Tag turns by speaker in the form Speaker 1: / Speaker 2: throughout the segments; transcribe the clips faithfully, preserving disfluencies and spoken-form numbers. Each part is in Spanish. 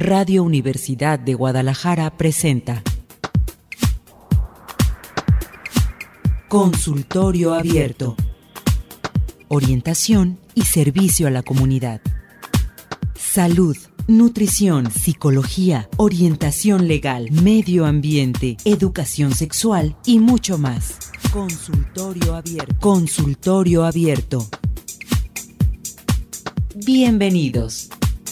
Speaker 1: Radio Universidad de Guadalajara presenta Consultorio Abierto. Orientación y servicio a la comunidad. Salud, nutrición, psicología, orientación legal, medio ambiente, educación sexual y mucho más. Consultorio Abierto. Consultorio Abierto. Bienvenidos.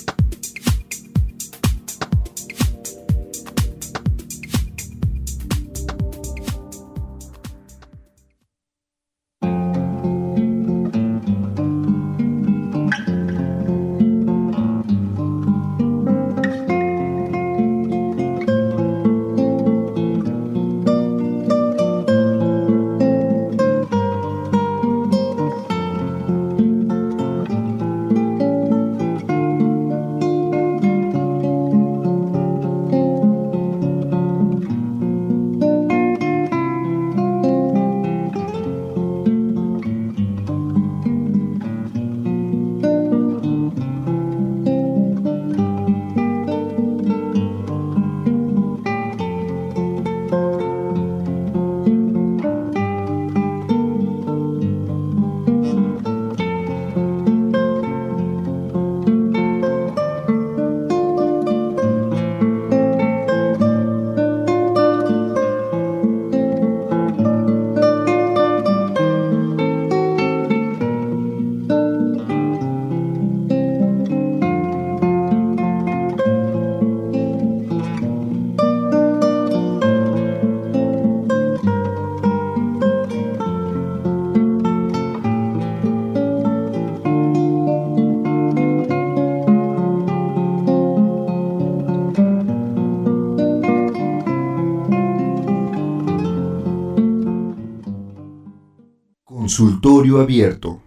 Speaker 2: Consultorio Abierto.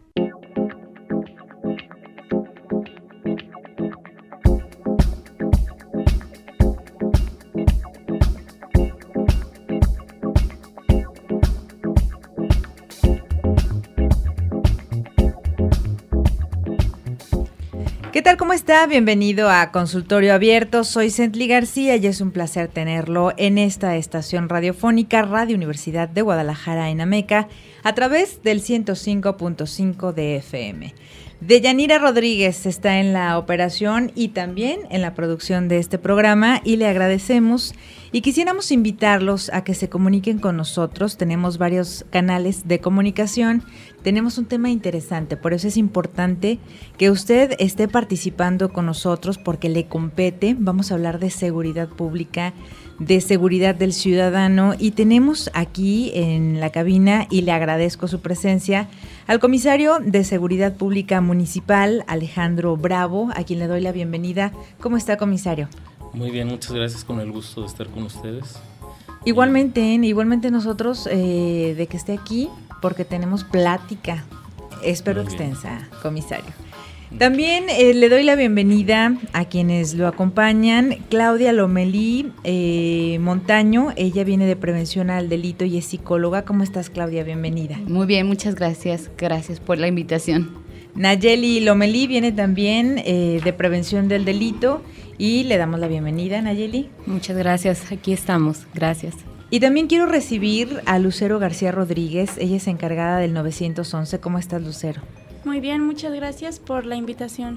Speaker 3: ¿Qué tal? ¿Cómo está? Bienvenido a Consultorio Abierto. Soy Cently García y es un placer tenerlo en esta estación radiofónica Radio Universidad de Guadalajara en Ameca a través del ciento cinco punto cinco de F M. Deyanira Rodríguez está en la operación y también en la producción de este programa y le agradecemos y quisiéramos invitarlos a que se comuniquen con nosotros. Tenemos varios canales de comunicación, tenemos un tema interesante, por eso es importante que usted esté participando con nosotros porque le compete. Vamos a hablar de seguridad pública, de seguridad del ciudadano y tenemos aquí en la cabina, y le agradezco su presencia, al comisario de Seguridad Pública Municipal, Alejandro Bravo, a quien le doy la bienvenida. ¿Cómo está, comisario?
Speaker 4: Muy bien, muchas gracias, con el gusto de estar con ustedes.
Speaker 3: Igualmente, igualmente nosotros eh, de que esté aquí, porque tenemos plática, espero extensa, comisario. También eh, le doy la bienvenida a quienes lo acompañan. Claudia Lomelí eh, Montaño, ella viene de Prevención al Delito y es psicóloga. ¿Cómo estás, Claudia? Bienvenida.
Speaker 5: Muy bien, muchas gracias. Gracias por la invitación.
Speaker 3: Nayeli Lomelí viene también eh, de Prevención del Delito y le damos la bienvenida, Nayeli.
Speaker 5: Muchas gracias, aquí estamos. Gracias.
Speaker 3: Y también quiero recibir a Lucero García Rodríguez, ella es encargada del nueve once. ¿Cómo estás, Lucero?
Speaker 6: Muy bien, muchas gracias por la invitación.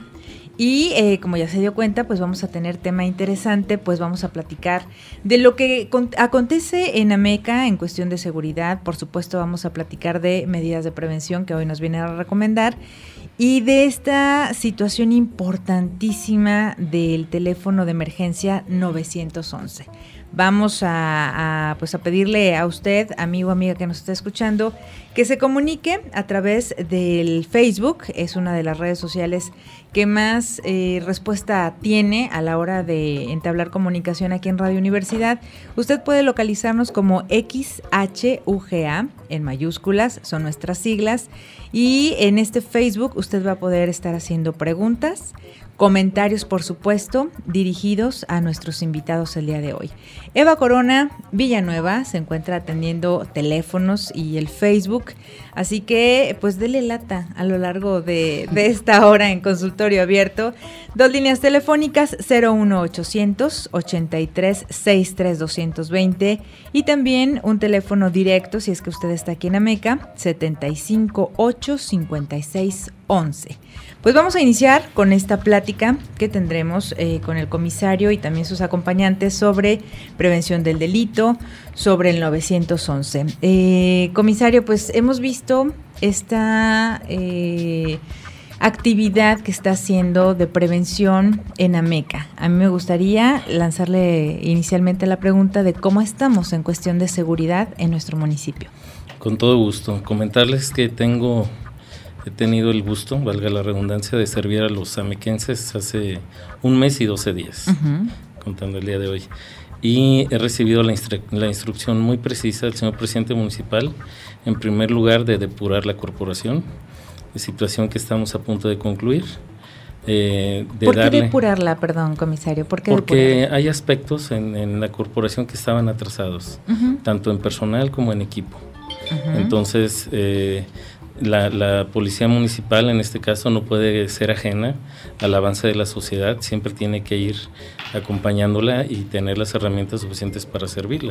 Speaker 3: Y eh, como ya se dio cuenta, pues vamos a tener tema interesante, pues vamos a platicar de lo que con- acontece en Ameca en cuestión de seguridad. Por supuesto vamos a platicar de medidas de prevención que hoy nos viene a recomendar y de esta situación importantísima del teléfono de emergencia nueve once. Vamos a, a, pues a pedirle a usted, amigo o amiga que nos está escuchando, que se comunique a través del Facebook. Es una de las redes sociales que más eh, respuesta tiene a la hora de entablar comunicación aquí en Radio Universidad. Usted puede localizarnos como X H U G A, en mayúsculas, son nuestras siglas, y en este Facebook usted va a poder estar haciendo preguntas, comentarios, por supuesto, dirigidos a nuestros invitados el día de hoy. Eva Corona Villanueva se encuentra atendiendo teléfonos y el Facebook, así que pues dele lata a lo largo de, de esta hora en Consultorio Abierto. Dos líneas telefónicas, cero uno ochocientos ochenta y tres sesenta y tres doscientos veinte, y también un teléfono directo si es que usted está aquí en Ameca, setenta y cinco ocho cincuenta y seis once. Pues vamos a iniciar con esta plática que tendremos eh, con el comisario y también sus acompañantes sobre prevención del delito, sobre el nueve once. Eh, comisario, pues hemos visto esta eh, actividad que está haciendo de prevención en Ameca. A mí me gustaría lanzarle inicialmente la pregunta de cómo estamos en cuestión de seguridad en nuestro municipio.
Speaker 4: Con todo gusto. Comentarles que tengo... He tenido el gusto, valga la redundancia, de servir a los amequenses hace un mes y doce días, uh-huh. contando el día de hoy. Y he recibido la, instru- la instrucción muy precisa del señor presidente municipal, en primer lugar, de depurar la corporación, de situación que estamos a punto de concluir. Eh, de
Speaker 3: ¿Por qué
Speaker 4: darle,
Speaker 3: depurarla, perdón, comisario? ¿Por qué
Speaker 4: porque
Speaker 3: depurarla?
Speaker 4: hay aspectos en, en la corporación que estaban atrasados, uh-huh. tanto en personal como en equipo. Uh-huh. Entonces... Eh, La, la policía municipal en este caso no puede ser ajena al avance de la sociedad, siempre tiene que ir acompañándola y tener las herramientas suficientes para servirla.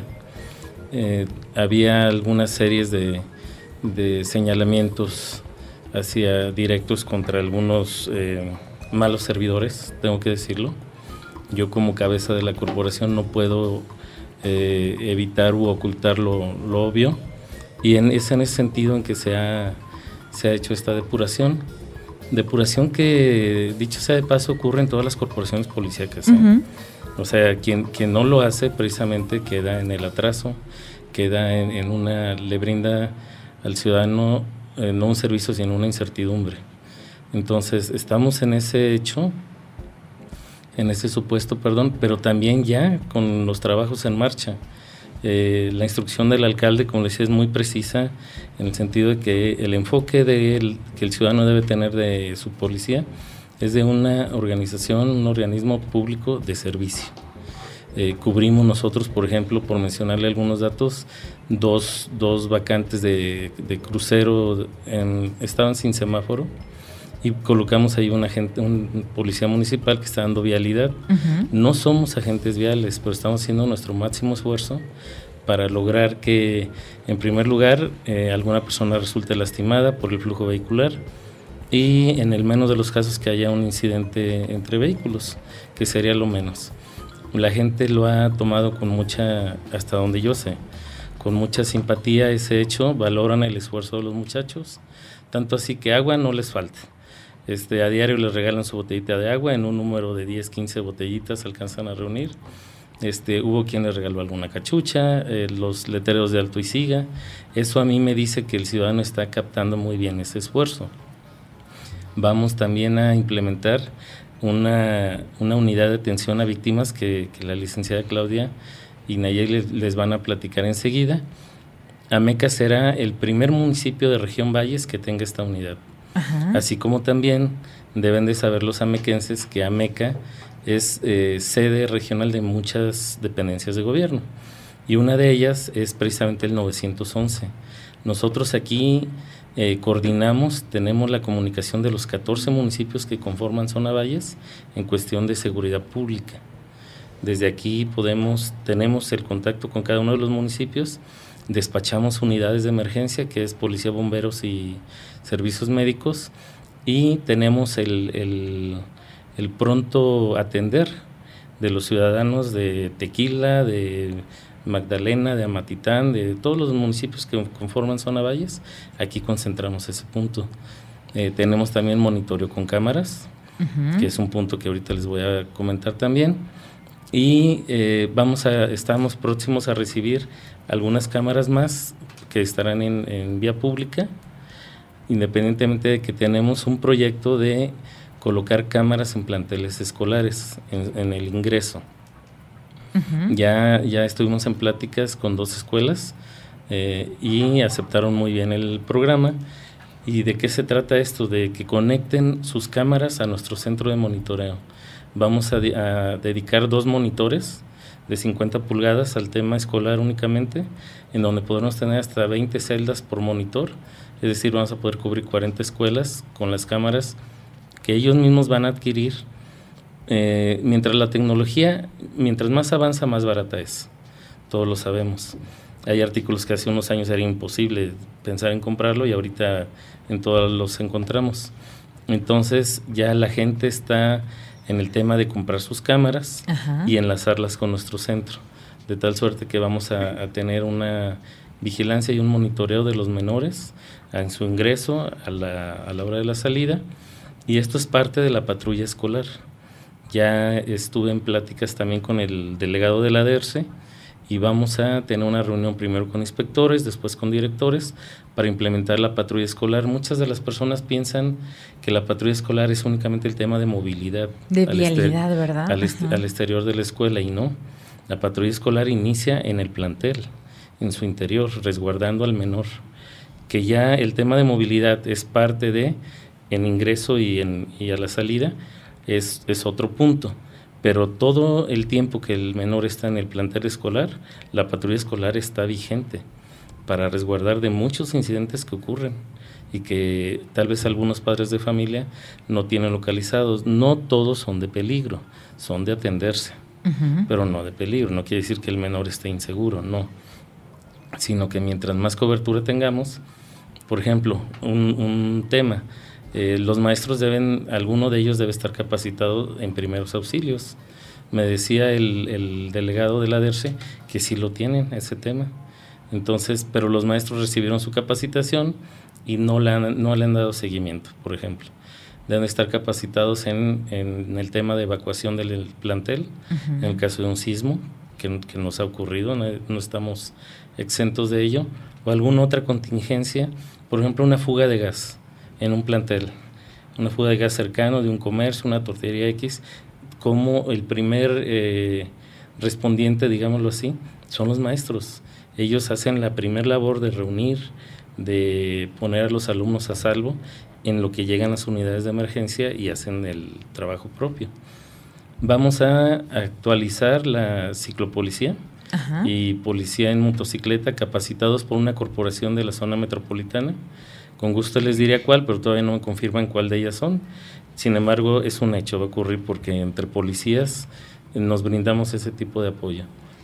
Speaker 4: Eh, había algunas series de, de señalamientos hacia directos contra algunos eh, malos servidores, tengo que decirlo. Yo como cabeza de la corporación no puedo eh, evitar u ocultar lo, lo obvio, y en, es en ese sentido en que se ha se ha hecho esta depuración, depuración que, dicho sea de paso, ocurre en todas las corporaciones policíacas. ¿eh? Uh-huh. O sea, quien, quien no lo hace precisamente queda en el atraso, queda en, en una, le brinda al ciudadano eh, no un servicio, sino una incertidumbre. Entonces, estamos en ese hecho, en ese supuesto, perdón, pero también ya con los trabajos en marcha. Eh, la instrucción del alcalde, como les decía, es muy precisa en el sentido de que el enfoque de el, que el ciudadano debe tener de su policía es de una organización, un organismo público de servicio. Eh, cubrimos nosotros, por ejemplo, por mencionarle algunos datos, dos, dos vacantes de, de crucero en, estaban sin semáforo, y colocamos ahí un agente, un policía municipal que está dando vialidad. Uh-huh. No somos agentes viales, pero estamos haciendo nuestro máximo esfuerzo para lograr que, en primer lugar, eh, alguna persona resulte lastimada por el flujo vehicular, y en el menos de los casos que haya un incidente entre vehículos, que sería lo menos. La gente lo ha tomado con mucha, hasta donde yo sé, con mucha simpatía ese hecho, valoran el esfuerzo de los muchachos, tanto así que agua no les falta. Este, a diario les regalan su botellita de agua, en un número de diez, quince botellitas alcanzan a reunir. Este, hubo quien les regaló alguna cachucha, eh, los letreros de alto y siga. Eso a mí me dice que el ciudadano está captando muy bien ese esfuerzo. Vamos también a implementar una, una unidad de atención a víctimas que, que la licenciada Claudia y Nayeli les, les van a platicar enseguida. Ameca será el primer municipio de región Valles que tenga esta unidad. Ajá. Así como también deben de saber los amequenses que Ameca es eh, sede regional de muchas dependencias de gobierno, y una de ellas es precisamente el nueve once. Nosotros aquí eh, coordinamos, tenemos la comunicación de los catorce municipios que conforman Zona Valles en cuestión de seguridad pública. Desde aquí podemos, tenemos el contacto con cada uno de los municipios, despachamos unidades de emergencia, que es policía, bomberos y servicios médicos, y tenemos el, el, el pronto atender de los ciudadanos de Tequila, de Magdalena, de Amatitán, de todos los municipios que conforman Zona Valles. Aquí concentramos ese punto. Eh, tenemos también monitoreo con cámaras, uh-huh. que es un punto que ahorita les voy a comentar también. Y eh, vamos a, estamos próximos a recibir algunas cámaras más que estarán en, en vía pública, independientemente de que tenemos un proyecto de colocar cámaras en planteles escolares, en, en el ingreso. Uh-huh. Ya, ya estuvimos en pláticas con dos escuelas eh, y aceptaron muy bien el programa. ¿Y de qué se trata esto? De que conecten sus cámaras a nuestro centro de monitoreo. Vamos a, de, a dedicar dos monitores de cincuenta pulgadas al tema escolar únicamente, en donde podremos tener hasta veinte celdas por monitor, es decir, vamos a poder cubrir cuarenta escuelas con las cámaras que ellos mismos van a adquirir. Eh, mientras la tecnología, mientras más avanza, más barata es, todos lo sabemos. Hay artículos que hace unos años era imposible pensar en comprarlo y ahorita en todos los encontramos. Entonces ya la gente está en el tema de comprar sus cámaras. Ajá. Y enlazarlas con nuestro centro, de tal suerte que vamos a, a tener una vigilancia y un monitoreo de los menores en su ingreso, a la, a la hora de la salida, y esto es parte de la patrulla escolar. Ya estuve en pláticas también con el delegado de la DERCE y vamos a tener una reunión primero con inspectores, después con directores, para implementar la patrulla escolar. Muchas de las personas piensan que la patrulla escolar es únicamente el tema de movilidad.
Speaker 3: De vialidad, ester- ¿verdad?
Speaker 4: Al, est- al exterior de la escuela, y no. La patrulla escolar inicia en el plantel, en su interior, resguardando al menor. Que ya el tema de movilidad es parte de, en ingreso y, en, y a la salida, es, es otro punto. Pero todo el tiempo que el menor está en el plantel escolar, la patrulla escolar está vigente para resguardar de muchos incidentes que ocurren y que tal vez algunos padres de familia no tienen localizados. No todos son de peligro, son de atenderse, uh-huh. pero no de peligro. No quiere decir que el menor esté inseguro, no. Sino que mientras más cobertura tengamos, por ejemplo, un, un tema, eh, los maestros deben, alguno de ellos debe estar capacitado en primeros auxilios. Me decía el, el delegado de la DERCE que sí lo tienen, ese tema. Entonces, pero los maestros recibieron su capacitación y no le han, no le han dado seguimiento, por ejemplo. Deben estar capacitados en, en el tema de evacuación del plantel, uh-huh. en el caso de un sismo que, que nos ha ocurrido, no, no estamos exentos de ello, o alguna otra contingencia, por ejemplo, una fuga de gas en un plantel, una fuga de gas cercano de un comercio, una tortillería X, como el primer eh, respondiente, digámoslo así, son los maestros. Ellos hacen la primer labor de reunir, de poner a los alumnos a salvo en lo que llegan las unidades de emergencia y hacen el trabajo propio. Vamos a actualizar la ciclopolicía. Ajá. Y policía en motocicleta capacitados por una corporación de la zona metropolitana. Con gusto les diría cuál, pero todavía no me confirman cuál de ellas son. Sin embargo, es un hecho, va a ocurrir porque entre policías nos brindamos ese tipo de apoyo.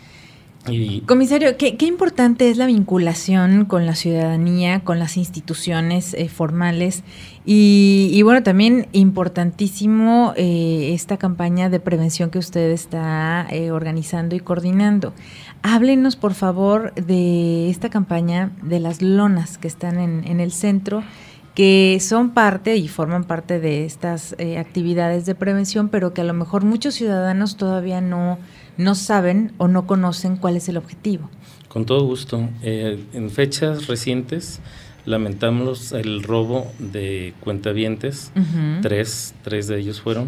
Speaker 4: Y
Speaker 3: Comisario, ¿qué, qué importante es la vinculación con la ciudadanía, con las instituciones eh, formales y, y bueno, también importantísimo eh, esta campaña de prevención que usted está eh, organizando y coordinando. Háblenos, por favor, de esta campaña de las lonas que están en, en el centro, que son parte y forman parte de estas eh, actividades de prevención, pero que a lo mejor muchos ciudadanos todavía no, no saben o no conocen cuál es el objetivo.
Speaker 4: Con todo gusto. Eh, en fechas recientes lamentamos el robo de cuentavientes, uh-huh. tres, tres de ellos fueron,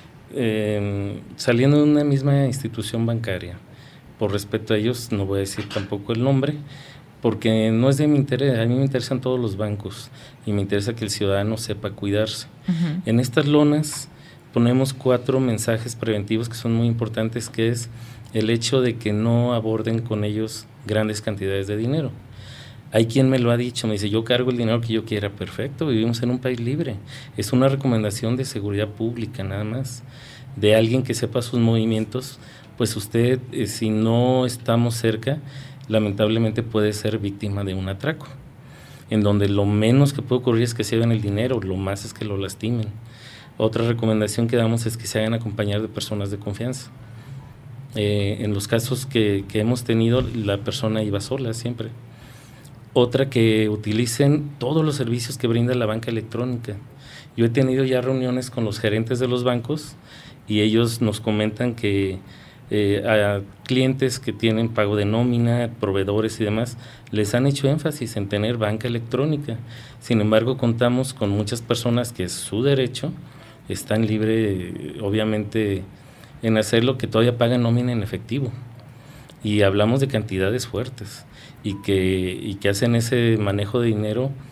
Speaker 4: eh, saliendo de una misma institución bancaria. Por respeto a ellos no voy a decir tampoco el nombre, porque no es de mi interés, a mí me interesan todos los bancos y me interesa que el ciudadano sepa cuidarse. Uh-huh. En estas lonas ponemos cuatro mensajes preventivos que son muy importantes, que es el hecho de que no aborden con ellos grandes cantidades de dinero. Hay quien me lo ha dicho, me dice, yo cargo el dinero que yo quiera, perfecto, vivimos en un país libre. Es una recomendación de seguridad pública nada más, de alguien que sepa sus movimientos, pues usted, eh, si no estamos cerca, lamentablemente puede ser víctima de un atraco, en donde lo menos que puede ocurrir es que se lleven el dinero, lo más es que lo lastimen. Otra recomendación que damos es que se hagan acompañar de personas de confianza. Eh, en los casos que, que hemos tenido, la persona iba sola siempre. Otra, que utilicen todos los servicios que brinda la banca electrónica. Yo he tenido ya reuniones con los gerentes de los bancos y ellos nos comentan que Eh, a clientes que tienen pago de nómina, proveedores y demás, les han hecho énfasis en tener banca electrónica. Sin embargo, contamos con muchas personas que es su derecho, están libres, obviamente, en hacerlo, que todavía pagan nómina en efectivo. Y hablamos de cantidades fuertes y que, y que hacen ese manejo de dinero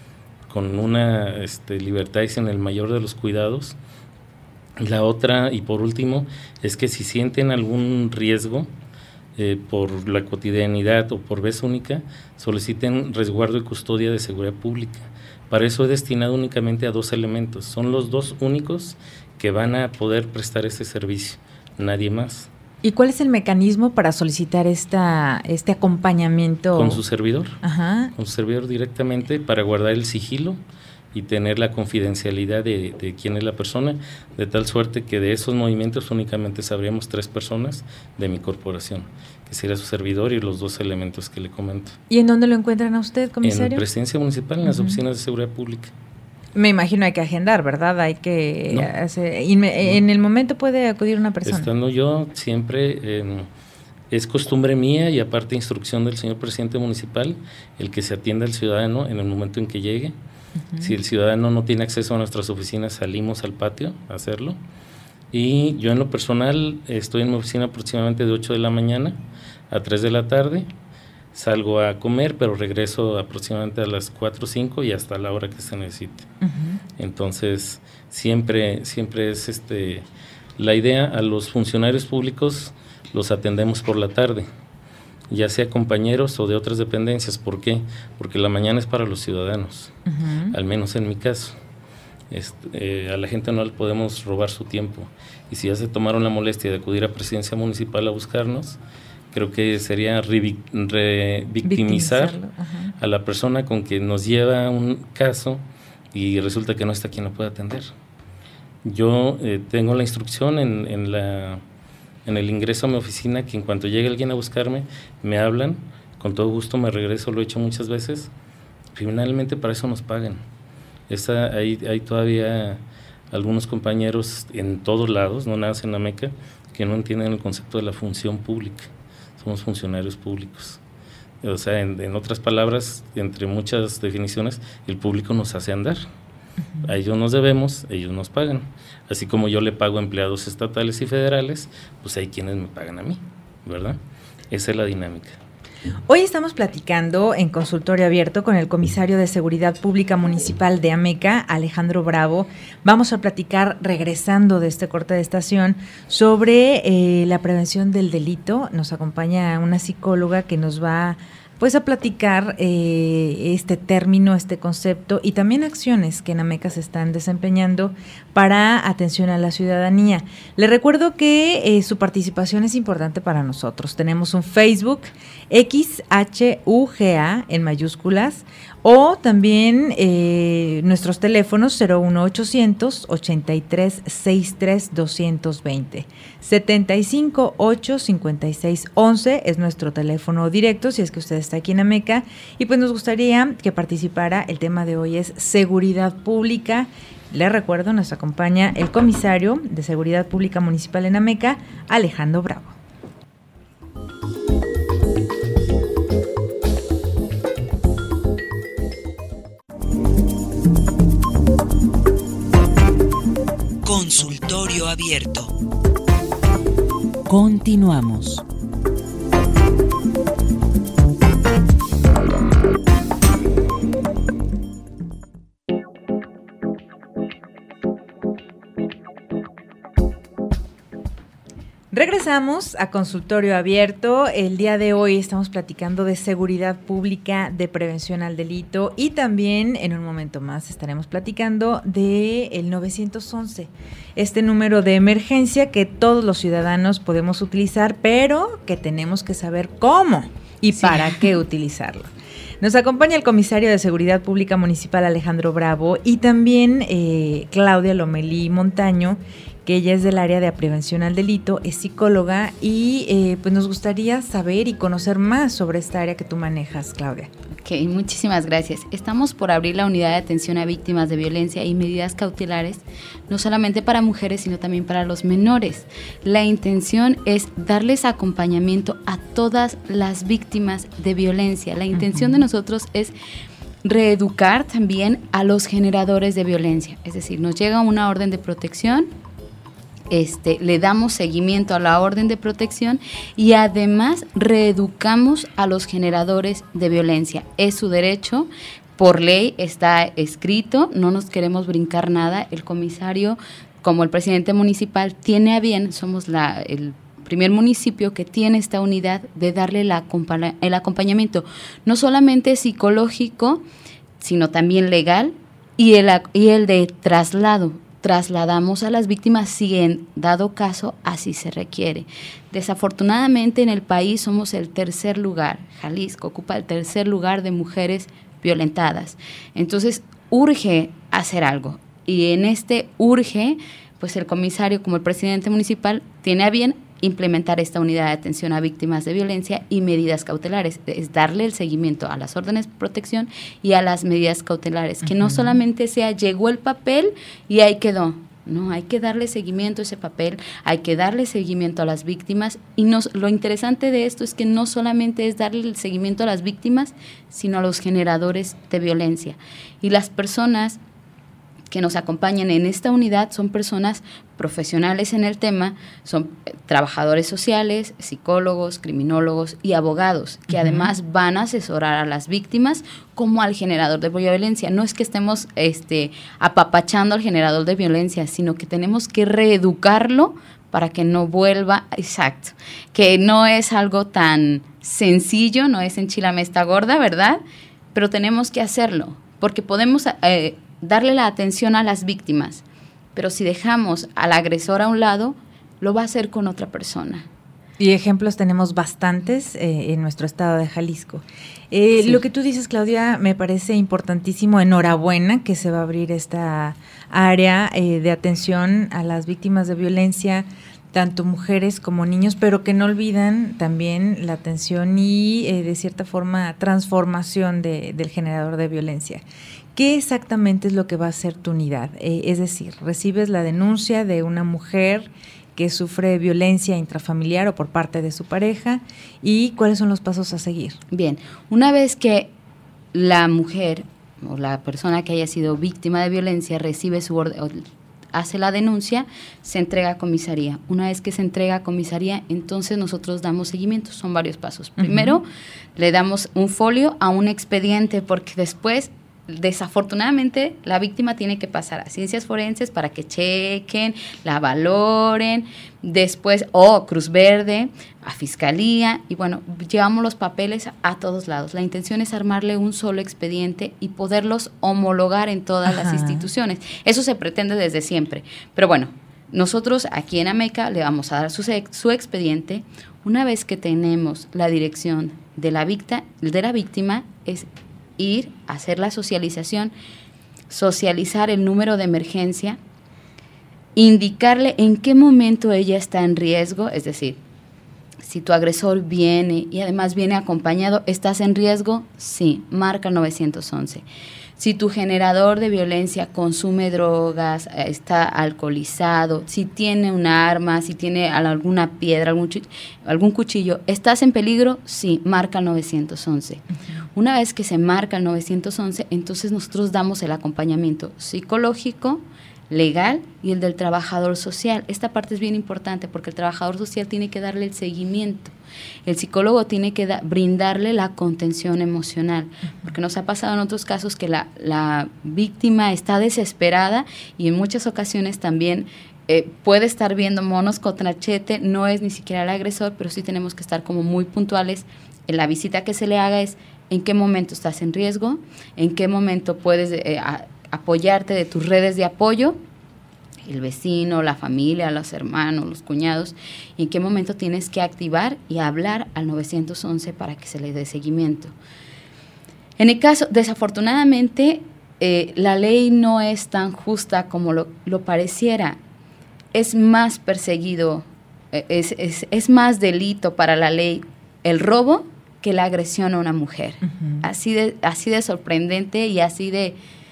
Speaker 4: con una este, libertad y sin el mayor de los cuidados. La otra, y por último, es que si sienten algún riesgo eh, por la cotidianidad o por vez única, soliciten resguardo y custodia de seguridad pública. Para eso he destinado únicamente a dos elementos. Son los dos únicos que van a poder prestar ese servicio, nadie más.
Speaker 3: ¿Y cuál es el mecanismo para solicitar esta este acompañamiento?
Speaker 4: Con su servidor.
Speaker 3: Ajá.
Speaker 4: Con su servidor directamente, para guardar el sigilo y tener la confidencialidad de, de quién es la persona, de tal suerte que de esos movimientos únicamente sabríamos tres personas de mi corporación, que sería su servidor y los dos elementos que le comento.
Speaker 3: ¿Y en dónde lo encuentran a usted, comisario?
Speaker 4: En Presidencia Municipal, en uh-huh. las oficinas de seguridad pública.
Speaker 3: Me imagino hay que agendar, ¿verdad? Hay que
Speaker 4: no,
Speaker 3: hacer, inme, no. En el momento puede acudir una persona.
Speaker 4: Estando yo siempre, eh, es costumbre mía y aparte instrucción del señor presidente municipal, el que se atienda al ciudadano en el momento en que llegue. Uh-huh. Si el ciudadano no tiene acceso a nuestras oficinas, salimos al patio a hacerlo. Y yo en lo personal estoy en mi oficina aproximadamente de ocho de la mañana a tres de la tarde. Salgo a comer, pero regreso aproximadamente a las cuatro o cinco y hasta la hora que se necesite. Uh-huh. Entonces, siempre, siempre es este la idea, a los funcionarios públicos los atendemos por la tarde, ya sea compañeros o de otras dependencias. ¿Por qué? Porque la mañana es para los ciudadanos, uh-huh. al menos en mi caso. Este, eh, a la gente no le podemos robar su tiempo. Y si ya se tomaron la molestia de acudir a Presidencia Municipal a buscarnos, creo que sería revictimizar uh-huh. a la persona con que nos lleva un caso y resulta que no está quien lo puede atender. Yo eh, tengo la instrucción en, en, la, en el ingreso a mi oficina que en cuanto llegue alguien a buscarme, me hablan, con todo gusto me regreso, lo he hecho muchas veces. Finalmente para eso nos pagan. Esa, hay, hay todavía algunos compañeros en todos lados, no nada más en Ameca, que no entienden el concepto de la función pública. Somos funcionarios públicos. O sea, en, en otras palabras, entre muchas definiciones, el público nos hace andar. Uh-huh. A ellos nos debemos, ellos nos pagan. Así como yo le pago a empleados estatales y federales, pues hay quienes me pagan a mí, ¿verdad? Esa es la dinámica.
Speaker 3: Hoy estamos platicando en consultorio abierto con el comisario de Seguridad Pública Municipal de Ameca, Alejandro Bravo. Vamos a platicar, regresando de este corte de estación, sobre eh, la prevención del delito. Nos acompaña una psicóloga que nos va pues a platicar eh, este término, este concepto y también acciones que en Ameca se están desempeñando para atención a la ciudadanía. Le recuerdo que eh, su participación es importante para nosotros. Tenemos un Facebook, X H U G A en mayúsculas, o también eh, nuestros teléfonos cero uno ochocientos ochenta y tres sesenta y tres doscientos veinte, setenta y cinco ocho cincuenta y seis once es nuestro teléfono directo si es que usted está aquí en Ameca, y pues nos gustaría que participara. El tema de hoy es seguridad pública. Le recuerdo, nos acompaña el comisario de Seguridad Pública Municipal en Ameca, Alejandro Bravo.
Speaker 1: Consultorio abierto. Continuamos.
Speaker 3: Regresamos a Consultorio Abierto. El día de hoy estamos platicando de seguridad pública, de prevención al delito, y también en un momento más estaremos platicando de el nueve once, este número de emergencia que todos los ciudadanos podemos utilizar, pero que tenemos que saber cómo y sí. para qué utilizarlo. Nos acompaña el comisario de Seguridad Pública Municipal, Alejandro Bravo, y también eh, Claudia Lomelí Montaño, que ella es del área de prevención al delito, es psicóloga, y eh, pues nos gustaría saber y conocer más sobre esta área que tú manejas, Claudia.
Speaker 5: Ok, muchísimas gracias. Estamos por abrir la unidad de atención a víctimas de violencia y medidas cautelares, no solamente para mujeres, sino también para los menores. La intención es darles acompañamiento a todas las víctimas de violencia. La intención uh-huh. de nosotros es reeducar también a los generadores de violencia. Es decir, nos llega una orden de protección, Este, le damos seguimiento a la orden de protección y además reeducamos a los generadores de violencia. Es su derecho, por ley está escrito, no nos queremos brincar nada. El comisario, como el presidente municipal, tiene a bien, somos la, el primer municipio que tiene esta unidad de darle la, el acompañamiento, no solamente psicológico, sino también legal, y el, y el de traslado. Trasladamos a las víctimas si en dado caso así se requiere. Desafortunadamente en el país somos el tercer lugar, Jalisco ocupa el tercer lugar de mujeres violentadas. Entonces urge hacer algo, y en este urge, pues el comisario como el presidente municipal tiene a bien implementar esta unidad de atención a víctimas de violencia y medidas cautelares, es darle el seguimiento a las órdenes de protección y a las medidas cautelares, que uh-huh. no solamente sea llegó el papel y ahí quedó, no, hay que darle seguimiento a ese papel, hay que darle seguimiento a las víctimas, y nos, lo interesante de esto es que no solamente es darle el seguimiento a las víctimas, sino a los generadores de violencia, y las personas que nos acompañan en esta unidad son personas profesionales en el tema, son trabajadores sociales, psicólogos, criminólogos y abogados, que uh-huh. además van a asesorar a las víctimas como al generador de violencia. No es que estemos este, apapachando al generador de violencia, sino que tenemos que reeducarlo para que no vuelva, exacto, que no es algo tan sencillo, no es enchilame esta gorda, ¿verdad? Pero tenemos que hacerlo, porque podemos eh, darle la atención a las víctimas, pero si dejamos al agresor a un lado, lo va a hacer con otra persona.
Speaker 3: Y ejemplos tenemos bastantes eh, en nuestro estado de Jalisco. Eh, sí. Lo que tú dices, Claudia, me parece importantísimo. Enhorabuena que se va a abrir esta área eh, de atención a las víctimas de violencia, tanto mujeres como niños, pero que no olvidan también la atención y eh, de cierta forma transformación de, del generador de violencia. ¿Qué exactamente es lo que va a hacer tu unidad? Eh, es decir, recibes la denuncia de una mujer que sufre violencia intrafamiliar o por parte de su pareja, ¿y cuáles son los pasos a seguir?
Speaker 5: Bien, una vez que la mujer o la persona que haya sido víctima de violencia recibe su orden, hace la denuncia, se entrega a comisaría. Una vez que se entrega a comisaría, entonces nosotros damos seguimiento. Son varios pasos. Primero, uh-huh. le damos un folio a un expediente, porque después, desafortunadamente, la víctima tiene que pasar a ciencias forenses para que chequen, la valoren, después, o oh, Cruz Verde, a Fiscalía, y bueno, llevamos los papeles a todos lados. La intención es armarle un solo expediente y poderlos homologar en todas Ajá. las instituciones. Eso se pretende desde siempre. Pero bueno, nosotros aquí en Ameca le vamos a dar su, su expediente. Una vez que tenemos la dirección de la, víctima, de la víctima, es ir a hacer la socialización, socializar el número de emergencia, indicarle en qué momento ella está en riesgo, es decir, si tu agresor viene y además viene acompañado, ¿estás en riesgo? Sí, marca el nueve once. Si tu generador de violencia consume drogas, está alcoholizado, si tiene un arma, si tiene alguna piedra, algún, algún cuchillo, ¿estás en peligro? Sí, marca el nueve once. Uh-huh. Una vez que se marca el nueve once, entonces nosotros damos el acompañamiento psicológico, legal y el del trabajador social. Esta parte es bien importante porque el trabajador social tiene que darle el seguimiento. El psicólogo tiene que da, brindarle la contención emocional, porque nos ha pasado en otros casos que la, la víctima está desesperada y en muchas ocasiones también eh, puede estar viendo monos con machete, no es ni siquiera el agresor, pero sí tenemos que estar como muy puntuales en la visita que se le haga, es en qué momento estás en riesgo, en qué momento puedes eh, a, apoyarte de tus redes de apoyo, el vecino, la familia, los hermanos, los cuñados, y en qué momento tienes que activar y hablar al nueve once para que se le dé seguimiento. En el caso, desafortunadamente, eh, la ley no es tan justa como lo, lo pareciera. Es más perseguido, es, es, es más delito para la ley el robo que la agresión a una mujer. Uh-huh. Así de, así de sorprendente y así de,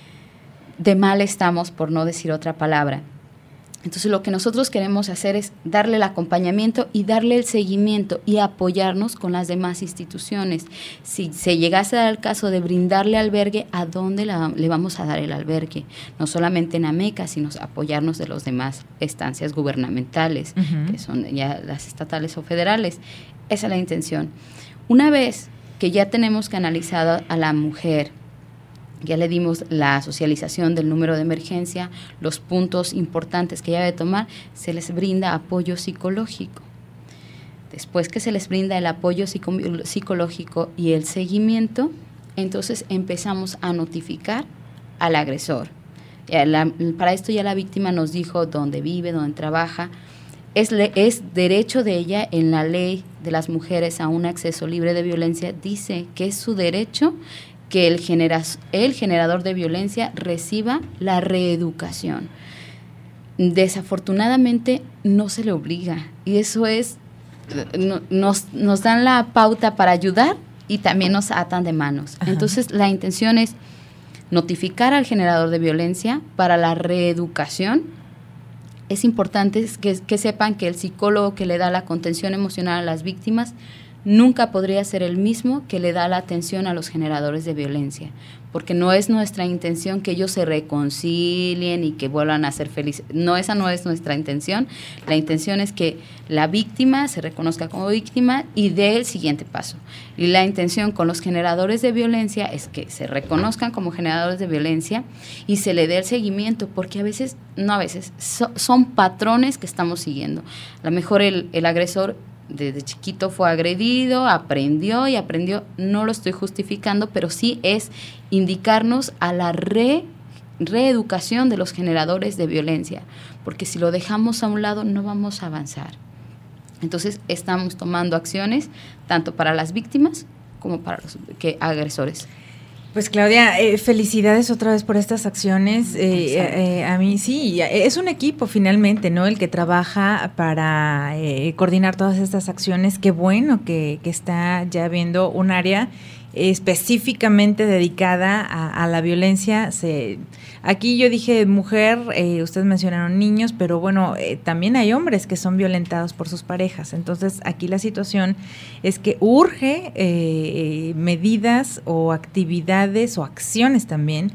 Speaker 5: de mal estamos, por no decir otra palabra. Entonces, lo que nosotros queremos hacer es darle el acompañamiento y darle el seguimiento y apoyarnos con las demás instituciones. Si se llegase a dar el caso de brindarle albergue, ¿a dónde la, le vamos a dar el albergue? No solamente en Ameca, sino apoyarnos de las demás estancias gubernamentales, uh-huh. que son ya las estatales o federales. Esa es la intención. Una vez que ya tenemos canalizado a la mujer, Ya le dimos la socialización del número de emergencia, los puntos importantes que ella debe tomar, se les brinda apoyo psicológico. Después que se les brinda el apoyo psico- psicológico y el seguimiento, entonces empezamos a notificar al agresor. La, para esto ya la víctima nos dijo dónde vive, dónde trabaja. Es, le, es derecho de ella en la ley de las mujeres a un acceso libre de violencia, dice que es su derecho que el, genera, el generador de violencia reciba la reeducación. Desafortunadamente no se le obliga y eso es, no, nos, nos dan la pauta para ayudar y también nos atan de manos. Ajá. Entonces la intención es notificar al generador de violencia para la reeducación. Es importante que, que sepan que el psicólogo que le da la contención emocional a las víctimas nunca podría ser el mismo que le da la atención a los generadores de violencia, porque no es nuestra intención que ellos se reconcilien y que vuelvan a ser felices. No, esa no es nuestra intención. La intención es que la víctima se reconozca como víctima y dé el siguiente paso. Y la intención con los generadores de violencia es que se reconozcan como generadores de violencia y se le dé el seguimiento, porque a veces, no a veces, so, son patrones que estamos siguiendo. A lo mejor el, el agresor desde chiquito fue agredido, aprendió y aprendió, no lo estoy justificando, pero sí es indicarnos a la re, reeducación de los generadores de violencia, porque si lo dejamos a un lado no vamos a avanzar. Entonces estamos tomando acciones tanto para las víctimas como para los que, agresores.
Speaker 3: Pues Claudia, eh, felicidades otra vez por estas acciones. Eh, eh, a mí sí, es un equipo finalmente, ¿no? El que trabaja para eh, coordinar todas estas acciones. Qué bueno que, que está ya viendo un área específicamente dedicada a, a la violencia. Se, aquí yo dije mujer, eh, ustedes mencionaron niños, pero bueno, eh, también hay hombres que son violentados por sus parejas. Entonces aquí la situación es que urge eh, medidas o actividades o acciones también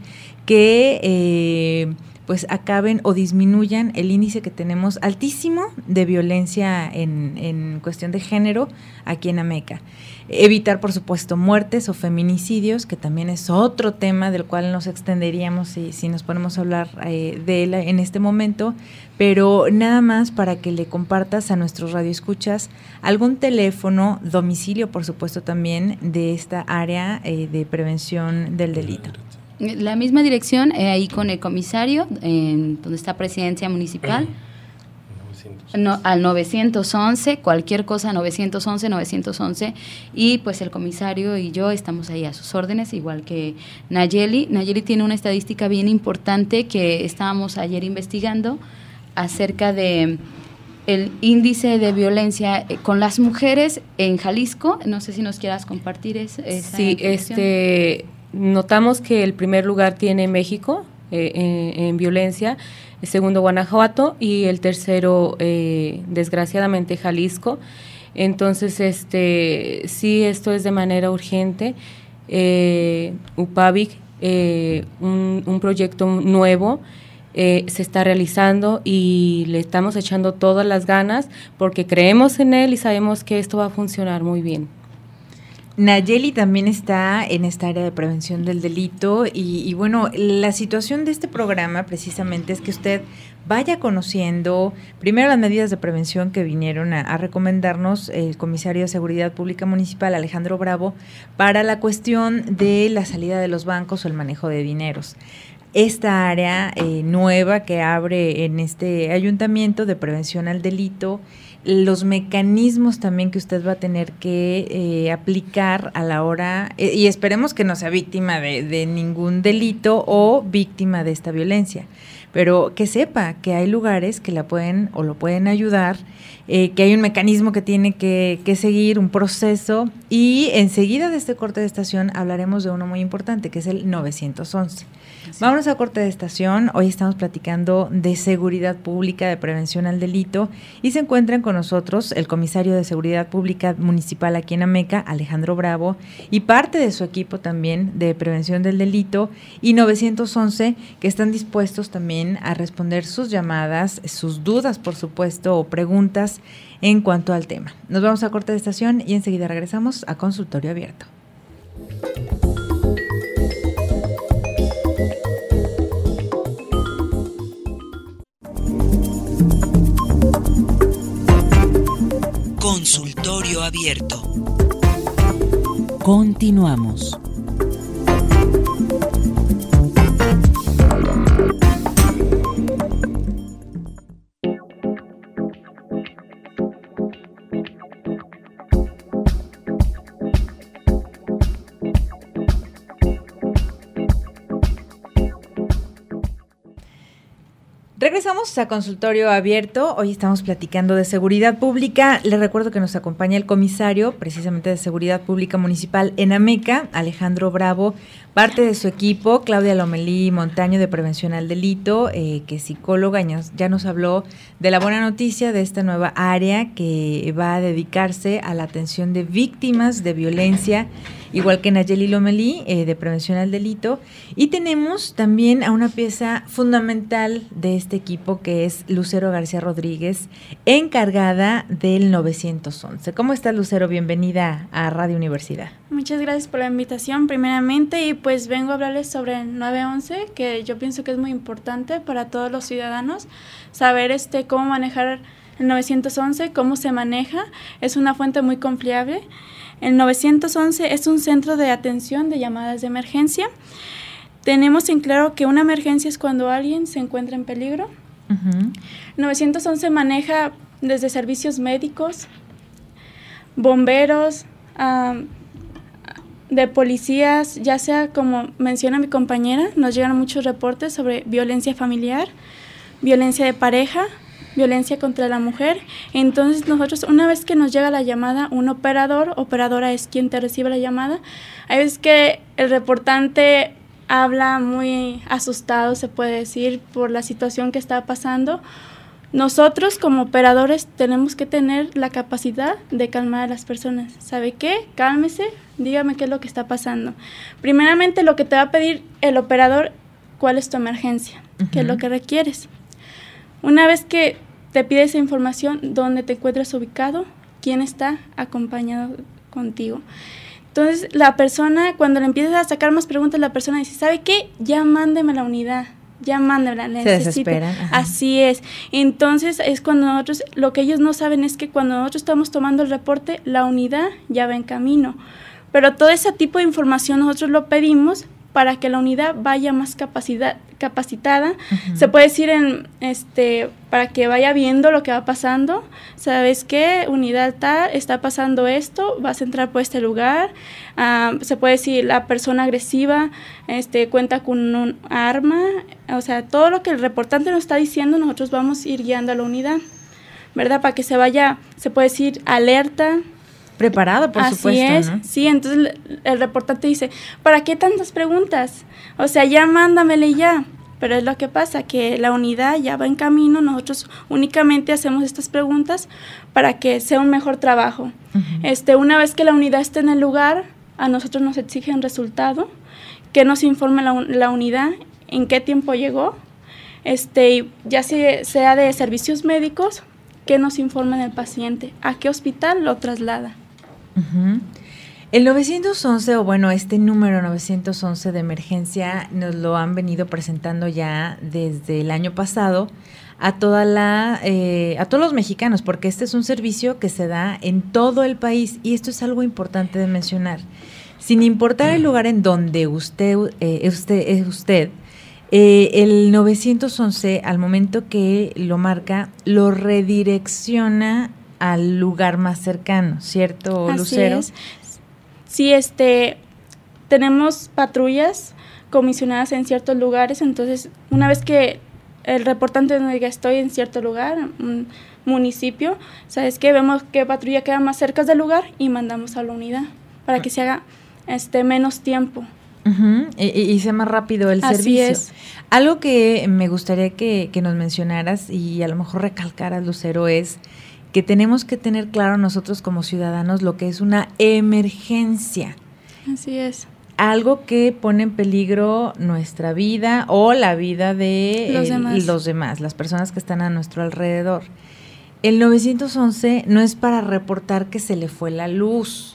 Speaker 3: que eh, pues acaben o disminuyan el índice que tenemos altísimo de violencia en, en cuestión de género aquí en Ameca. Evitar, por supuesto, muertes o feminicidios, que también es otro tema del cual nos extenderíamos si, si nos ponemos a hablar eh, de él en este momento, pero nada más para que le compartas a nuestros radioescuchas algún teléfono, domicilio, por supuesto, también de esta área eh, de prevención del delito.
Speaker 5: La misma dirección, eh, ahí con el comisario, eh, donde está Presidencia Municipal. No, al novecientos once, cualquier cosa, novecientos once, novecientos once, y pues el comisario y yo estamos ahí a sus órdenes, igual que Nayeli. Nayeli tiene una estadística bien importante que estábamos ayer investigando acerca de el índice de violencia con las mujeres en Jalisco. No sé si nos quieras compartir esa, esa
Speaker 2: Sí, este, notamos que el primer lugar tiene México eh, en, en violencia, el segundo Guanajuato y el tercero, eh, desgraciadamente, Jalisco. Entonces, este, sí, esto es de manera urgente. Eh, UPAVIC, eh, un, un proyecto nuevo, eh, se está realizando y le estamos echando todas las ganas porque creemos en él y sabemos que esto va a funcionar muy bien.
Speaker 3: Nayeli también está en esta área de prevención del delito y, y bueno, la situación de este programa precisamente es que usted vaya conociendo primero las medidas de prevención que vinieron a, a recomendarnos el comisario de Seguridad Pública Municipal, Alejandro Bravo, para la cuestión de la salida de los bancos o el manejo de dineros. Esta área eh, nueva que abre en este ayuntamiento de prevención al delito, los mecanismos también que usted va a tener que eh, aplicar a la hora, eh, y esperemos que no sea víctima de, de ningún delito o víctima de esta violencia, pero que sepa que hay lugares que la pueden o lo pueden ayudar, eh, que hay un mecanismo que tiene que, que seguir, un proceso, y enseguida de este corte de estación hablaremos de uno muy importante, que es el novecientos once. Sí. Vámonos a corte de estación. Hoy estamos platicando de seguridad pública, de prevención al delito, y se encuentran con nosotros el comisario de Seguridad Pública Municipal aquí en Ameca, Alejandro Bravo, y parte de su equipo también de prevención del delito y novecientos once, que están dispuestos también a responder sus llamadas, sus dudas, por supuesto, o preguntas en cuanto al tema. Nos vamos a corte de estación y enseguida regresamos a Consultorio Abierto.
Speaker 1: Consultorio abierto. Continuamos.
Speaker 3: Regresamos a Consultorio Abierto. Hoy estamos platicando de seguridad pública. Les recuerdo que nos acompaña el comisario, precisamente de Seguridad Pública Municipal en Ameca, Alejandro Bravo, parte de su equipo, Claudia Lomelí Montaño, de Prevención al Delito, eh, que es psicóloga, ya nos habló de la buena noticia de esta nueva área que va a dedicarse a la atención de víctimas de violencia, igual que Nayeli Lomelí, eh, de Prevención al Delito. Y tenemos también a una pieza fundamental de este equipo, que es Lucero García Rodríguez, encargada del nueve once. ¿Cómo estás, Lucero? Bienvenida a Radio Universidad.
Speaker 6: Muchas gracias por la invitación, primeramente, y pues vengo a hablarles sobre el nueve once, que yo pienso que es muy importante para todos los ciudadanos, saber este cómo manejar el nueve once, cómo se maneja. Es una fuente muy confiable. El nueve once es un centro de atención de llamadas de emergencia. Tenemos en claro que una emergencia es cuando alguien se encuentra en peligro. Uh-huh. nueve once maneja desde servicios médicos, bomberos, um, de policías, ya sea como menciona mi compañera, nos llegan muchos reportes sobre violencia familiar, violencia de pareja, violencia contra la mujer. Entonces nosotros, una vez que nos llega la llamada, un operador, operadora es quien te recibe la llamada, hay veces que el reportante habla muy asustado, se puede decir, por la situación que está pasando. Nosotros como operadores tenemos que tener la capacidad de calmar a las personas. ¿Sabe qué? Cálmese, dígame qué es lo que está pasando. Primeramente, lo que te va a pedir el operador, ¿cuál es tu emergencia? Uh-huh. ¿Qué es lo que requieres? Una vez que te pide esa información, ¿dónde te encuentras ubicado? ¿Quién está acompañado contigo? Entonces, la persona, cuando le empiezas a sacar más preguntas, la persona dice, ¿sabe qué? Ya mándeme la unidad. Ya mándemela, la necesito. Se desesperan. Ajá. Así es. Entonces, es cuando nosotros, lo que ellos no saben es que cuando nosotros estamos tomando el reporte, la unidad ya va en camino. Pero todo ese tipo de información nosotros lo pedimos para que la unidad vaya más capacidad, capacitada. Uh-huh. Se puede decir en este para que vaya viendo lo que va pasando. ¿Sabes qué? Unidad tal, está pasando esto, vas a entrar por este lugar. Uh, se puede decir la persona agresiva este cuenta con un arma. O sea, todo lo que el reportante nos está diciendo, nosotros vamos a ir guiando a la unidad, ¿verdad? Para que se vaya, se puede decir, alerta.
Speaker 3: Preparado, por
Speaker 6: Así
Speaker 3: supuesto,
Speaker 6: es,
Speaker 3: ¿no?
Speaker 6: Sí, entonces el, el reportante dice, ¿para qué tantas preguntas? O sea, ya mándamele ya. Pero es lo que pasa, que la unidad ya va en camino, nosotros únicamente hacemos estas preguntas para que sea un mejor trabajo. Uh-huh. Este, una vez que la unidad esté en el lugar, a nosotros nos exigen resultado, que nos informe la, la unidad, en qué tiempo llegó, este, ya sea de servicios médicos, que nos informen el paciente, a qué hospital lo traslada.
Speaker 3: Uh-huh. El nueve once, o bueno, este número nueve once de emergencia, nos lo han venido presentando ya desde el año pasado a toda la eh, a todos los mexicanos, porque este es un servicio que se da en todo el país, y esto es algo importante de mencionar. Sin importar el lugar en donde usted eh, usted es usted, eh, el nueve once, al momento que lo marca, lo redirecciona al lugar más cercano, ¿cierto,
Speaker 6: Así
Speaker 3: Lucero?
Speaker 6: Es. Sí, este, tenemos patrullas comisionadas en ciertos lugares, entonces una vez que el reportante nos diga estoy en cierto lugar, un municipio, ¿sabes qué? Vemos qué patrulla queda más cerca del lugar y mandamos a la unidad para que se haga este menos tiempo.
Speaker 3: Uh-huh. Y, y sea más rápido el
Speaker 6: Así
Speaker 3: servicio.
Speaker 6: Es.
Speaker 3: Algo que me gustaría que, que nos mencionaras y a lo mejor recalcaras, Lucero, es que tenemos que tener claro nosotros como ciudadanos lo que es una emergencia.
Speaker 6: Así es.
Speaker 3: Algo que pone en peligro nuestra vida o la vida de
Speaker 6: los,
Speaker 3: el,
Speaker 6: demás.
Speaker 3: los demás, las personas que están a nuestro alrededor. El nueve once no es para reportar que se le fue la luz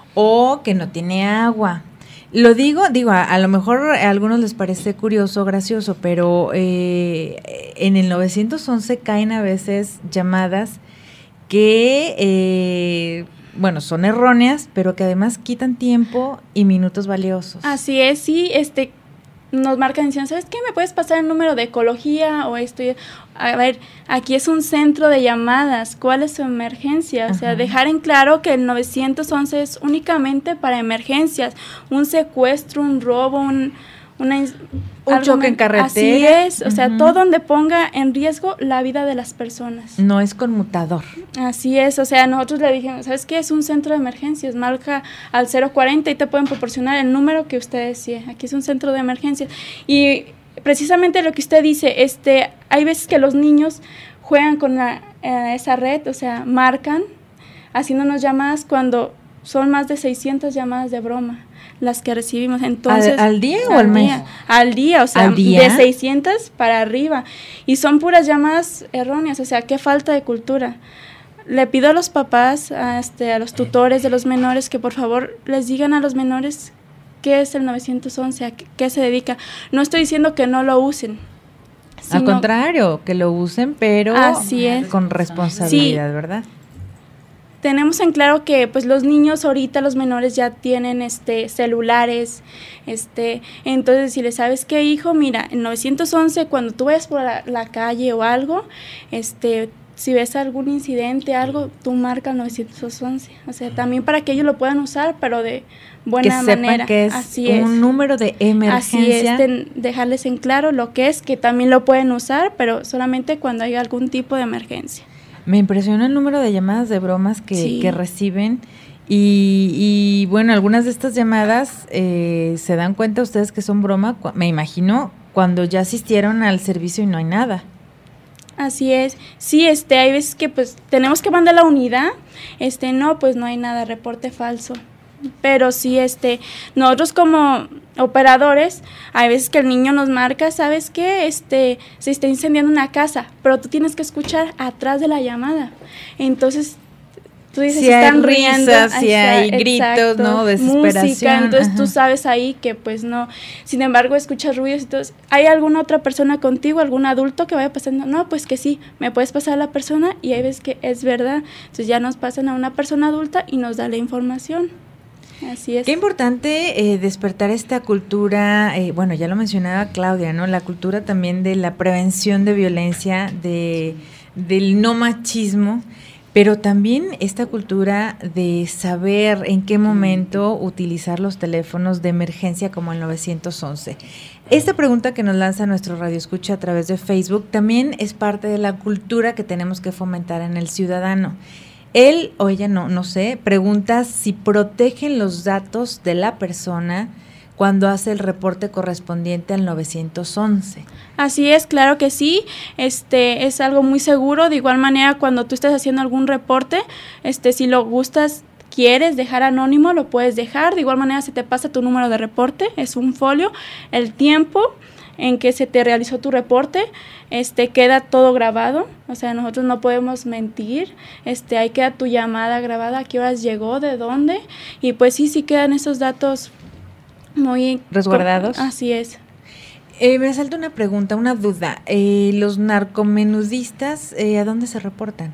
Speaker 3: o que no tiene agua. Lo digo, digo, a, a lo mejor a algunos les parece curioso, gracioso, pero eh, en el nueve once caen a veces llamadas que, eh, bueno, son erróneas, pero que además quitan tiempo y minutos valiosos.
Speaker 6: Así es, sí, este, nos marcan diciendo, ¿sabes qué? ¿Me puedes pasar el número de ecología o esto? A ver, aquí es un centro de llamadas, ¿cuál es su emergencia? O sea, Ajá. dejar en claro que el nueve once es únicamente para emergencias, un secuestro, un robo, un... Una,
Speaker 3: un choque en carretera.
Speaker 6: Así es, o uh-huh. sea, todo donde ponga en riesgo la vida de las personas.
Speaker 3: No es conmutador.
Speaker 6: Así es, o sea, nosotros le dijimos, ¿sabes qué? Es un centro de emergencias, marca al cero cuarenta y te pueden proporcionar el número que usted decía. Aquí es un centro de emergencias. Y precisamente lo que usted dice, este, hay veces que los niños juegan con la, eh, esa red, o sea, marcan, haciéndonos llamadas cuando son más de seiscientas llamadas de broma las que recibimos. Entonces,
Speaker 3: ¿Al, al día o al mes?
Speaker 6: Día, al día, o sea, de seiscientas para arriba. Y son puras llamadas erróneas, o sea, qué falta de cultura. Le pido a los papás, a, este, a los tutores de los menores, que por favor les digan a los menores qué es el nueve once, a qué, qué se dedica. No estoy diciendo que no lo usen.
Speaker 3: Sino, al contrario, que lo usen, pero
Speaker 6: así es.
Speaker 3: Con responsabilidad, sí. ¿verdad?
Speaker 6: Tenemos en claro que pues los niños ahorita, los menores ya tienen este celulares, este, entonces si le sabes qué, hijo, mira, en nueve once cuando tú vayas por la, la calle o algo, este, si ves algún incidente, algo, tú marca el nueve once, o sea, también para que ellos lo puedan usar, pero de buena
Speaker 3: que
Speaker 6: manera.
Speaker 3: Sepan que es
Speaker 6: Así
Speaker 3: un
Speaker 6: es.
Speaker 3: número de emergencia.
Speaker 6: Así es, de, dejarles en claro lo que es, que también lo pueden usar, pero solamente cuando hay algún tipo de emergencia.
Speaker 3: Me impresiona el número de llamadas de bromas que,
Speaker 6: sí.
Speaker 3: que reciben y, y bueno, algunas de estas llamadas eh, se dan cuenta ustedes que son broma, me imagino, cuando ya asistieron al servicio y no hay nada.
Speaker 6: Así es, sí, este, hay veces que pues tenemos que mandar la unidad, este, no, pues no hay nada, reporte falso. Pero sí, este, nosotros como operadores, hay veces que el niño nos marca, ¿sabes qué? Este, se está incendiando una casa, pero tú tienes que escuchar atrás de la llamada. Entonces, tú dices,
Speaker 3: si
Speaker 6: se están
Speaker 3: hay
Speaker 6: riendo.
Speaker 3: Risas, si hay gritos, exacto, ¿no? Desesperación.
Speaker 6: Música, entonces
Speaker 3: Ajá.
Speaker 6: tú sabes ahí que pues no. Sin embargo, escuchas ruidos y todo. ¿Hay alguna otra persona contigo, algún adulto que vaya pasando? No, pues que sí, me puedes pasar a la persona y hay veces que es verdad. Entonces ya nos pasan a una persona adulta y nos da la información. Así es.
Speaker 3: Qué importante eh, despertar esta cultura, eh, bueno, ya lo mencionaba Claudia, ¿no? La cultura también de la prevención de violencia, de del no machismo, pero también esta cultura de saber en qué momento utilizar los teléfonos de emergencia como el nueve once. Esta pregunta que nos lanza nuestro radioescucha a través de Facebook también es parte de la cultura que tenemos que fomentar en el ciudadano. Él o ella, no, no sé, pregunta si protegen los datos de la persona cuando hace el reporte correspondiente al nueve once.
Speaker 6: Así es, claro que sí, este es algo muy seguro. De igual manera, cuando tú estés haciendo algún reporte, este si lo gustas, quieres dejar anónimo, lo puedes dejar. De igual manera, se te pasa tu número de reporte, es un folio, el tiempo en que se te realizó tu reporte, este queda todo grabado, o sea, nosotros no podemos mentir, este ahí queda tu llamada grabada, a qué horas llegó, de dónde, y pues sí, sí quedan esos datos muy
Speaker 3: resguardados.
Speaker 6: Así es.
Speaker 3: Eh, me salta una pregunta, una duda, eh, los narcomenudistas, eh, ¿a dónde se reportan?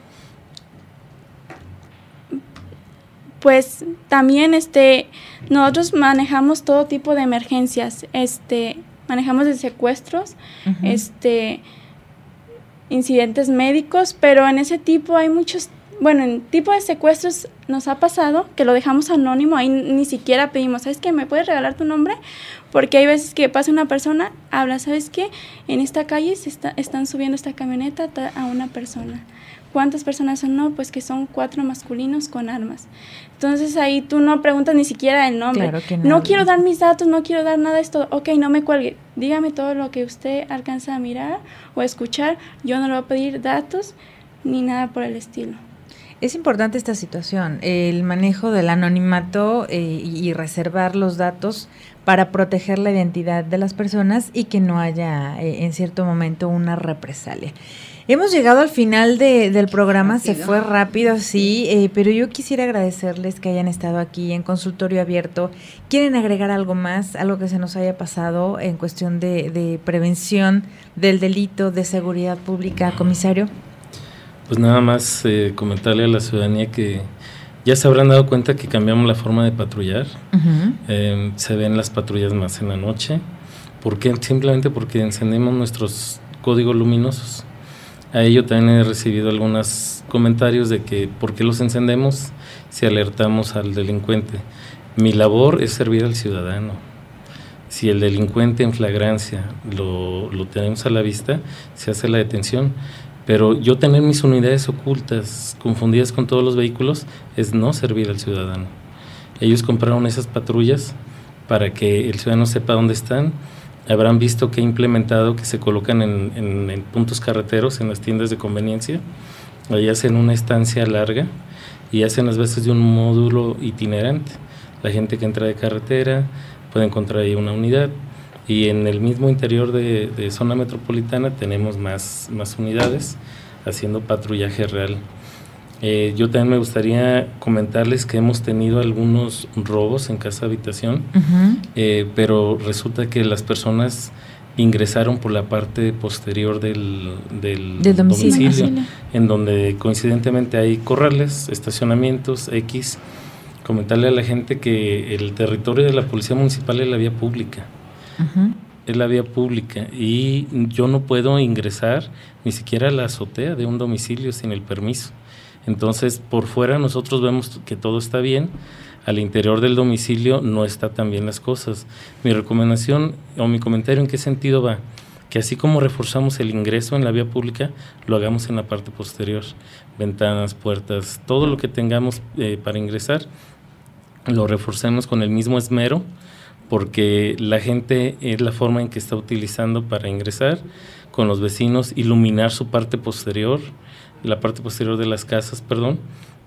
Speaker 6: Pues también este nosotros manejamos todo tipo de emergencias, este manejamos de secuestros, uh-huh. este incidentes médicos, pero en ese tipo hay muchos, bueno, en tipo de secuestros nos ha pasado que lo dejamos anónimo, ahí ni siquiera pedimos, ¿sabes qué? ¿Me puedes regalar tu nombre? Porque hay veces que pasa una persona, habla, ¿sabes qué? En esta calle se está, están subiendo esta camioneta a una persona. ¿Cuántas personas son? No, pues que son cuatro masculinos con armas. Entonces ahí tú no preguntas ni siquiera el nombre.
Speaker 3: Claro que no.
Speaker 6: No quiero dar mis datos, no quiero dar nada de esto. Ok, no me cuelgue. Dígame todo lo que usted alcanza a mirar o a escuchar. Yo no le voy a pedir datos ni nada por el estilo.
Speaker 3: Es importante esta situación, el manejo del anonimato eh, y, y reservar los datos para proteger la identidad de las personas y que no haya eh, en cierto momento una represalia. Hemos llegado al final de, del programa, rápido. Se fue rápido, sí, eh, pero yo quisiera agradecerles que hayan estado aquí en Consultorio Abierto. ¿Quieren agregar algo más, algo que se nos haya pasado en cuestión de, de prevención del delito de seguridad pública, comisario?
Speaker 4: Pues nada más eh, comentarle a la ciudadanía que ya se habrán dado cuenta que cambiamos la forma de patrullar. Uh-huh. Eh, se ven las patrullas más en la noche. ¿Por qué? Simplemente porque encendemos nuestros códigos luminosos. A ello también he recibido algunos comentarios de que ¿por qué los encendemos si alertamos al delincuente? Mi labor es servir al ciudadano. Si el delincuente en flagrancia lo, lo tenemos a la vista, se hace la detención. Pero yo tener mis unidades ocultas, confundidas con todos los vehículos, es no servir al ciudadano. Ellos compraron esas patrullas para que el ciudadano sepa dónde están. Habrán visto que he implementado que se colocan en, en, en puntos carreteros, en las tiendas de conveniencia. Ahí hacen una estancia larga y hacen las veces de un módulo itinerante. La gente que entra de carretera puede encontrar ahí una unidad. Y en el mismo interior de, de zona metropolitana tenemos más, más unidades haciendo patrullaje real. Eh, yo también me gustaría comentarles que hemos tenido algunos robos en casa habitación, uh-huh. eh, pero resulta que las personas ingresaron por la parte posterior del, del,
Speaker 3: del domicilio,
Speaker 4: domicilio, en donde coincidentemente hay corrales, estacionamientos, X. Comentarle a la gente que el territorio de la Policía Municipal es la vía pública. Uh-huh. Es la vía pública y yo no puedo ingresar ni siquiera a la azotea de un domicilio sin el permiso. Entonces, por fuera nosotros vemos que todo está bien, al interior del domicilio no está tan bien las cosas. Mi recomendación o mi comentario, ¿en qué sentido va? Que así como reforzamos el ingreso en la vía pública, lo hagamos en la parte posterior, ventanas, puertas, todo lo que tengamos eh, para ingresar, lo reforcemos con el mismo esmero, porque la gente es la forma en que está utilizando para ingresar, con los vecinos, iluminar su parte posterior, la parte posterior de las casas, perdón,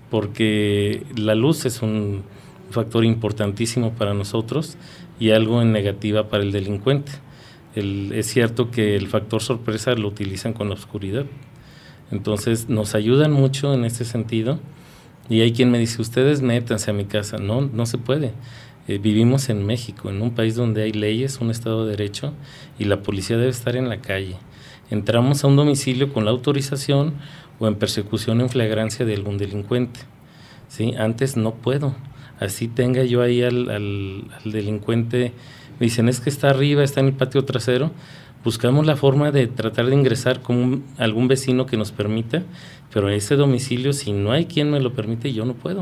Speaker 4: porque la luz es un factor importantísimo para nosotros y algo en negativa para el delincuente. El, es cierto que el factor sorpresa lo utilizan con la oscuridad, entonces nos ayudan mucho en ese sentido. Y hay quien me dice, ustedes métanse a mi casa. No, no se puede. Eh, vivimos en México, en un país donde hay leyes, un Estado de Derecho, y la policía debe estar en la calle. Entramos a un domicilio con la autorización o en persecución en flagrancia de algún delincuente. ¿Sí? Antes no puedo. Así tenga yo ahí al, al, al delincuente, me dicen, es que está arriba, está en el patio trasero. Buscamos la forma de tratar de ingresar con un, algún vecino que nos permita, pero a ese domicilio, si no hay quien me lo permite, yo no puedo.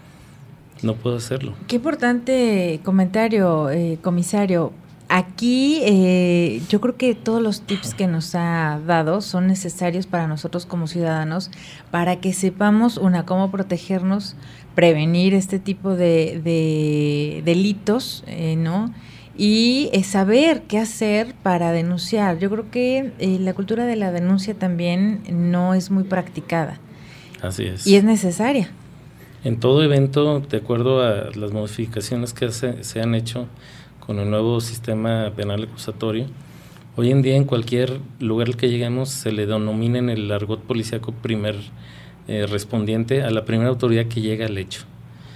Speaker 4: No puedo hacerlo.
Speaker 3: Qué importante comentario, eh, comisario. Aquí eh, yo creo que todos los tips que nos ha dado son necesarios para nosotros como ciudadanos, para que sepamos, una, cómo protegernos, prevenir este tipo de, de delitos, eh, ¿no? Y eh, saber qué hacer para denunciar. Yo creo que eh, la cultura de la denuncia también no es muy practicada.
Speaker 4: Así es.
Speaker 3: Y es necesaria.
Speaker 4: En todo evento, de acuerdo a las modificaciones que se, se han hecho con el nuevo sistema penal acusatorio, hoy en día en cualquier lugar al que lleguemos se le denomina en el argot policíaco primer eh, respondiente a la primera autoridad que llega al hecho.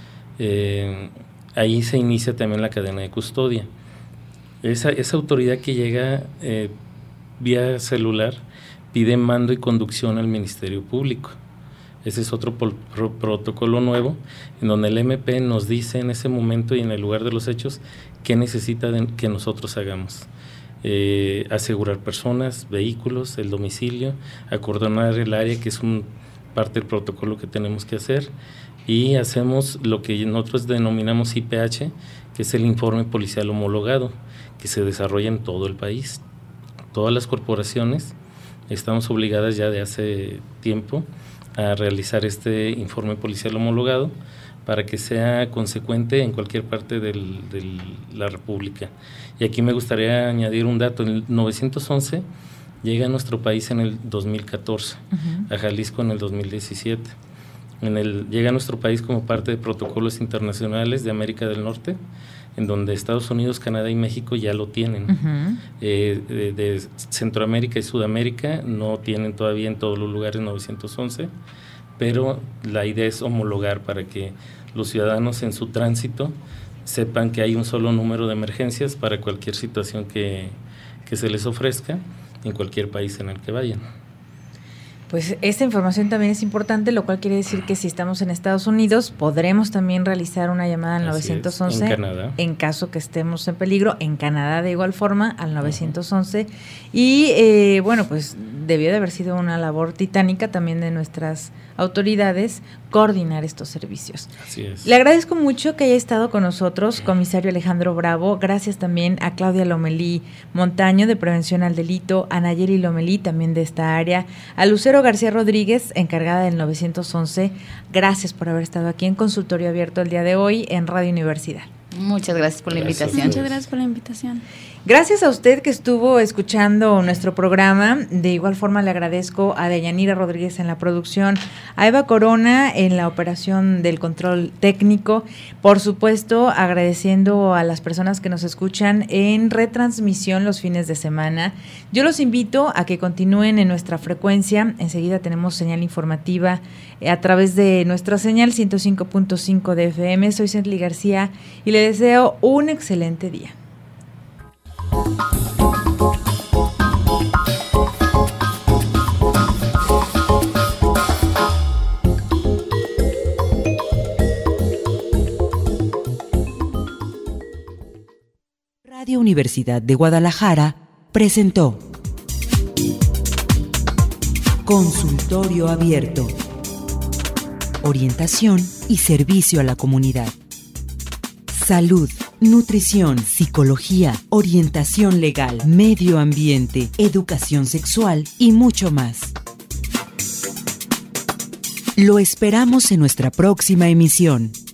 Speaker 4: Eh, ahí se inicia también la cadena de custodia. Esa, esa autoridad que llega eh, vía celular pide mando y conducción al Ministerio Público. Ese es otro pro, pro, protocolo nuevo, en donde el M P nos dice en ese momento y en el lugar de los hechos qué necesita de, que nosotros hagamos. Eh, asegurar personas, vehículos, el domicilio, acordonar el área, que es un parte del protocolo que tenemos que hacer, y hacemos lo que nosotros denominamos I P H, que es el informe policial homologado, que se desarrolla en todo el país. Todas las corporaciones estamos obligadas ya de hace tiempo a realizar este informe policial homologado para que sea consecuente en cualquier parte de la República. Y aquí me gustaría añadir un dato. El novecientos once llega a nuestro país en el dos mil catorce, uh-huh. a Jalisco en el dos mil diecisiete. En el, llega a nuestro país como parte de protocolos internacionales de América del Norte, en donde Estados Unidos, Canadá y México ya lo tienen. Uh-huh. Eh, de, de Centroamérica y Sudamérica no tienen todavía en todos los lugares novecientos once, pero la idea es homologar para que los ciudadanos en su tránsito sepan que hay un solo número de emergencias para cualquier situación que, que se les ofrezca en cualquier país en el que vayan.
Speaker 3: Pues esta información también es importante, lo cual quiere decir que si estamos en Estados Unidos podremos también realizar una llamada al nueve once
Speaker 4: en Canadá,
Speaker 3: en caso que estemos en peligro, en Canadá de igual forma al nueve once. Uh-huh. Y eh, bueno, pues debió de haber sido una labor titánica también de nuestras autoridades coordinar estos servicios.
Speaker 4: Así es.
Speaker 3: Le agradezco mucho que haya estado con nosotros, comisario Alejandro Bravo. Gracias también a Claudia Lomelí Montaño, de Prevención al Delito, a Nayeli Lomelí, también de esta área, a Lucero García Rodríguez, encargada del nueve once. Gracias por haber estado aquí en Consultorio Abierto el día de hoy en Radio Universidad.
Speaker 5: Muchas gracias por la
Speaker 4: Gracias.
Speaker 5: invitación.
Speaker 6: Muchas gracias por la invitación.
Speaker 3: Gracias a usted que estuvo escuchando nuestro programa. De igual forma le agradezco a Deyanira Rodríguez en la producción, a Eva Corona en la operación del control técnico, por supuesto agradeciendo a las personas que nos escuchan en retransmisión los fines de semana. Yo los invito a que continúen en nuestra frecuencia. Enseguida tenemos señal informativa a través de nuestra señal ciento cinco punto cinco de F M. Soy Cently García y le deseo un excelente día.
Speaker 1: Radio Universidad de Guadalajara presentó Consultorio Abierto. Orientación y servicio a la comunidad. Salud, nutrición, psicología, orientación legal, medio ambiente, educación sexual y mucho más. Lo esperamos en nuestra próxima emisión.